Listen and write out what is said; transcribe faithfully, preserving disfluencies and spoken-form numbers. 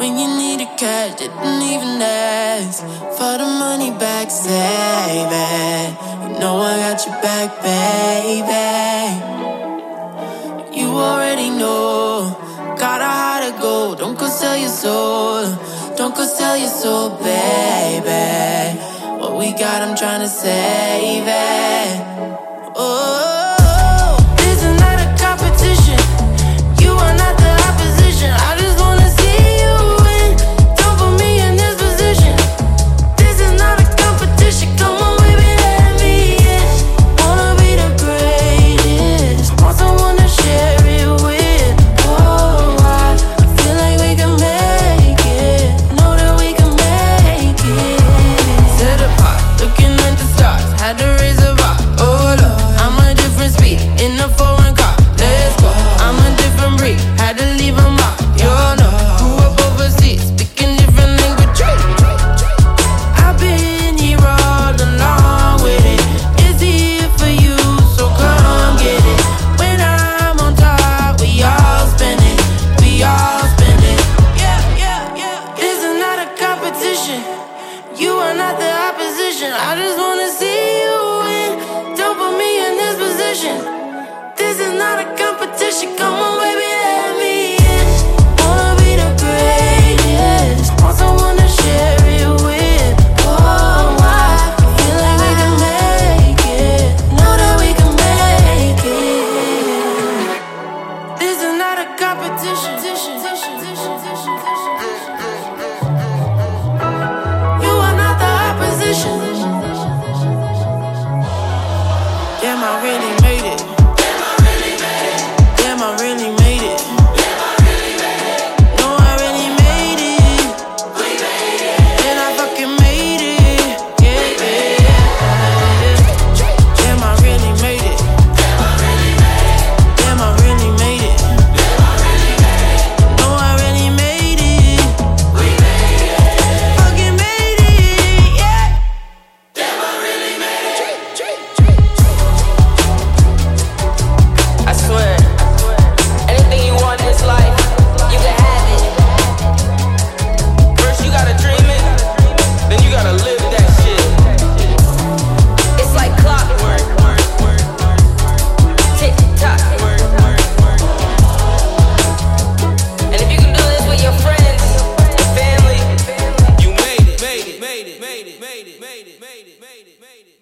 when you needed cash, didn't even ask for the money back, save it. You know I got your back, baby. You already know, got a heart of gold. Don't go sell your soul, don't go sell your soul, baby. What we got, I'm trying to save it. Oh. You are not the opposition. I just wanna see you win. Don't put me in this position. This is not a competition. Come on, baby, let me in. Wanna be the greatest. Want someone to share it with. Oh, I feel like we can make it. Know that we can make it. This is not a competition. Damn, I really made it. Damn, I really made it. Damn, I really made it. Damn, I really made it. No, I really made it. We made it. And I fucking made it. Yeah, yeah. Damn, I really made it. Damn, I really made it. Damn, I really made it. Damn, I really made it. No, I really made it. We made it. Fucking made it. Yeah. Damn, I really made it. I swear, anything you want in this life, you can have it. First you gotta dream it, then you gotta live that shit. It's like clockwork. Tick tock. And if you can do this with your friends, your family, you made it, made it, made it, made it, made it, made it, made it, made it, made it.